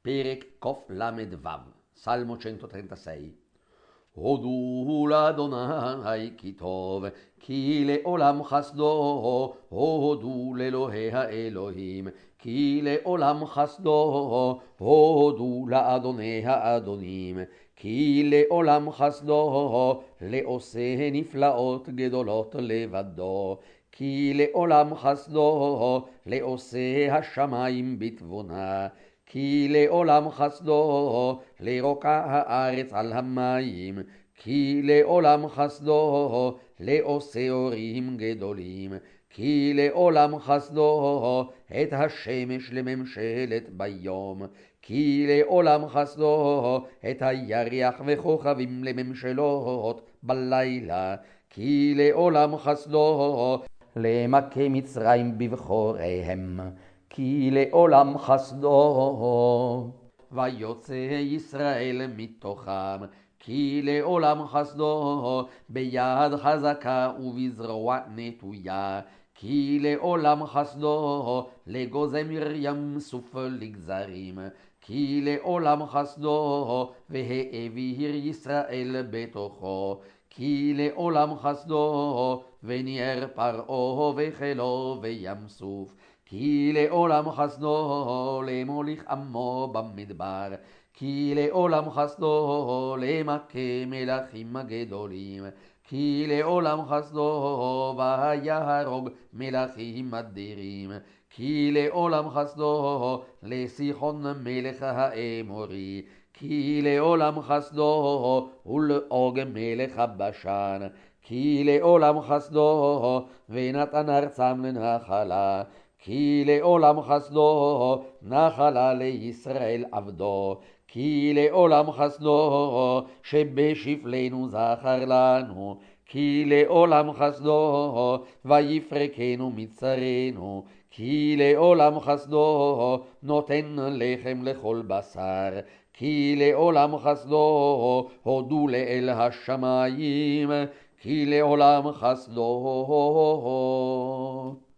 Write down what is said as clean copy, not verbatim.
פרק קל"ו, סלמו 136. הודו לאדוני כי טוב, כי לעולם חסדו, הודו לאלוהי האלוהים, כי לעולם חסדו, הודו לאדוני האדונים, כי לעולם חסדו, לעושה נפלאות גדולות לבדו, כי לעולם חסדו, לעושה השמיים בתבונה, כי לעולם חסדו, לרוקע הארץ על המים, כי לעולם חסדו, לעושה אורים גדולים, כי לעולם חסדו, את השמש לממשלת ביום, כי לעולם חסדו, את הירח וכוכבים לממשלות בלילה, כי לעולם חסדו, למכה מצרים בבחוריהם, כי לעולם חסדו, ויוצא ישראל מתוכם, כי לעולם חסדו, ביד חזקה ובזרוע נטויה, כי לעולם חסדו, לגוזם ים סוף לגזרים, כי לעולם חסדו, והעביר ישראל בתוכו, כי לעולם חסדו, וניער פרעה וכלו בים סוף, כי לעולם חסדו, למוליך עמו במדבר, כי לעולם חסדו, למכה מלכים גדולים, כי לעולם חסדו, ויהרוג מלכים אדירים, כי לעולם חסדו, לסיחון מלך האמורי, כי לעולם חסדו, ולעוג מלך הבשן, כי לעולם חסדו, ונתן ארצם לנחלה, כי לעולם חסדו, נחלה לישראל עבדו, כי לעולם חסדו, שבשפלנו זכר לנו, כי לעולם חסדו, ויפרקנו מצרינו, כי לעולם חסדו, נותן לחם לכל בשר, כי לעולם חסדו, הודו לאל השמיים, כי לעולם חסדו.